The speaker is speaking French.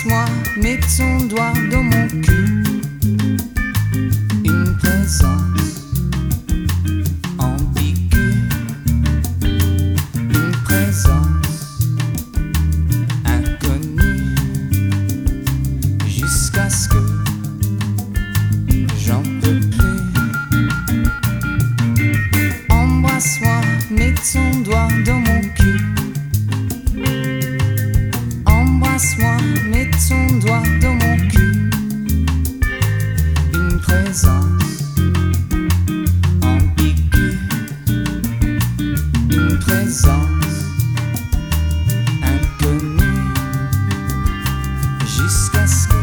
Embrasse-moi, mets ton doigt dans mon cul. Une présence ambiguë, une présence inconnue, jusqu'à ce que j'en peux plus. Embrasse-moi, mets ton doigt dans mon cul. Embrasse-moi, mets ton doigt dans mon cul. Une présence ambiguë, une présence inconnue, jusqu'à ce que